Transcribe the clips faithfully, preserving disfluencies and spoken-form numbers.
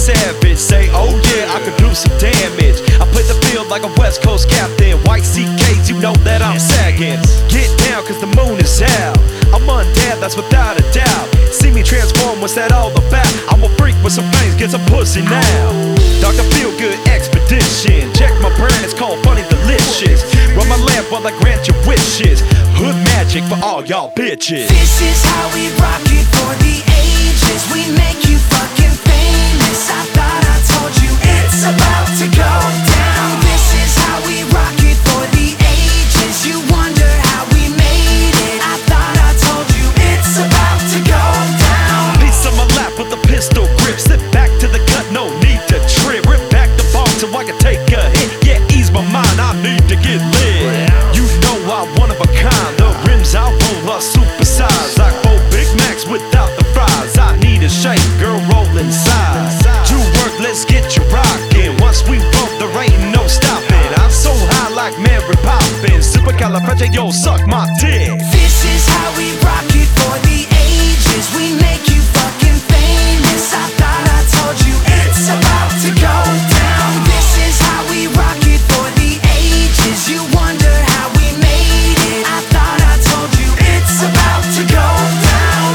savage. Say, oh yeah, I could do some damage. I play the field like a West Coast captain. White C Ks, you know that I'm sagging. Get down, cause the moon is out. I'm undead, that's without a doubt. See me transform, what's that all about? I'm a freak with some things, get some pussy now. Doctor Feelgood Expedition. Check my brand, it's called Funny Delicious. Run my lamp while I grant your wishes. Hood magic for all y'all bitches. This is how we rock it for the ages. We make you fucking famous. I thought I told you it's about to go down. This is how we rock it for the ages. You wonder how we made it. I thought I told you it's about to go down. Piece on my lap with a pistol grip. Slip back to the cut, no need to trip. Rip back the ball so I can take a hit. Yeah, ease my mind, I need to get lit. You know I'm one of a kind. The rims I roll are supersized, like four Big Macs without the fries. I need a shake, girl, roll inside. Do work, let's get you rockin'. Once we broke, there ain't no stopping. I'm so high like Mary Poppins. Supercalifragilistic, suck my dick. This is how we rock it for the ages. We make you fucking famous. I thought I told you it's about to go down. This is how we rock it for the ages. You wonder how we made it. I thought I told you it's about to go down.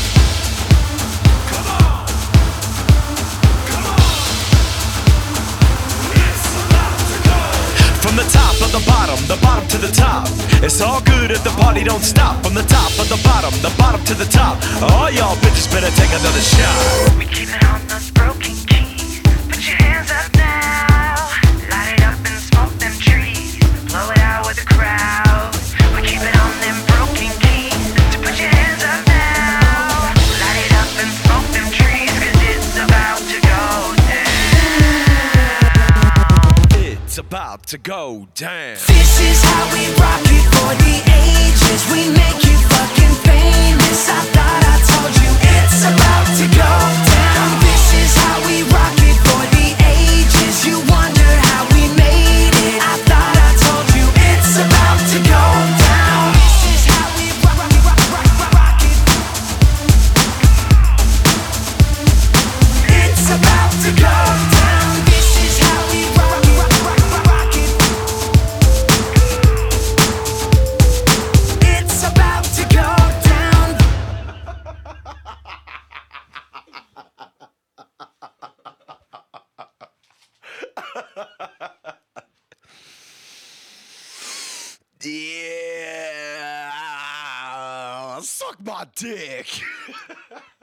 Come on, come on. It's about to go. From the top of the bottom, the bottom to the top. It's all good if the party don't stop. From the top of the bottom, the bottom to the top. All y'all bitches better take another shot. We keep it on those broken keys. Put your hands up now. Light it up and smoke them trees. Blow it out with the crowd. We keep it on them broken keys. So put your hands up now. Light it up and smoke them trees. Cause it's about to go down. It's about to go down. This is how we rock it for the ages. We make you fucking famous. I thought I told you it's about to go down. This is how we rock it for the ages. You wonder how we made it. I thought I told you it's about to go down. This is how we rock, rock, rock, rock, rock, rock it. It's about to go down. This is how we rock, rock, rock, rock, rock it. It's about to go down. Yeah, suck my dick.